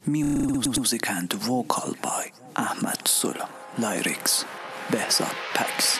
Music and vocal by Ahmad Sulam. Lyrics Behzad Pax.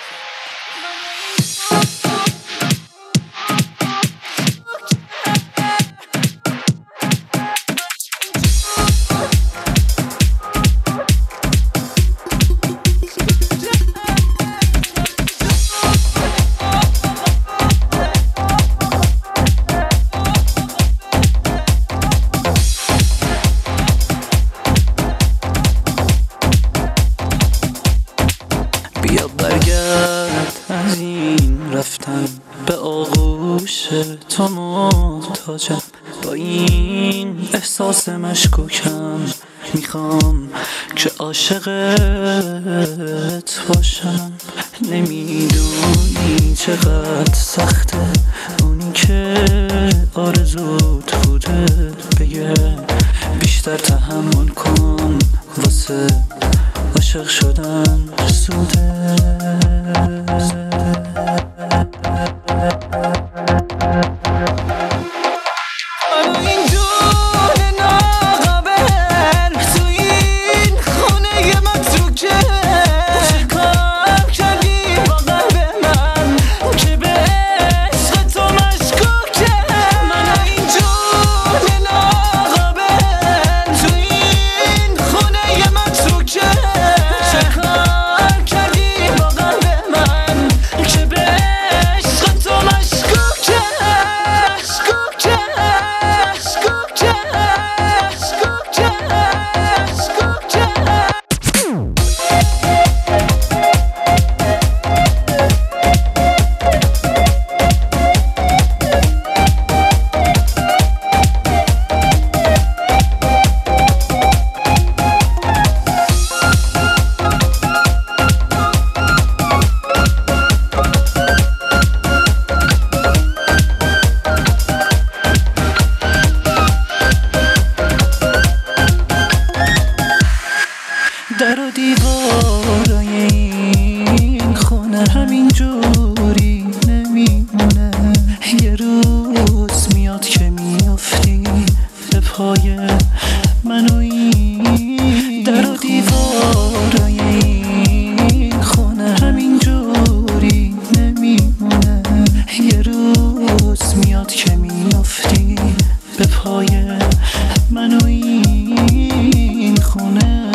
بیا برگرد از این رفتن به آغوش تو محتاجم، با این احساس مشکوکم میخوام که عاشقت باشم. نمیدونی چقدر سخته اونی که آرزوت بوده بگه بیشتر تحمل کن، واسه عاشق شدن سوده. در و دیوارای این خونه همین جوری نمیمونه، یه روز میاد که میافتی به پای من و این. در و دیوارای این خونه همین جوری نمیمونه، یه روز میاد که میافتی به پای من و این خونه.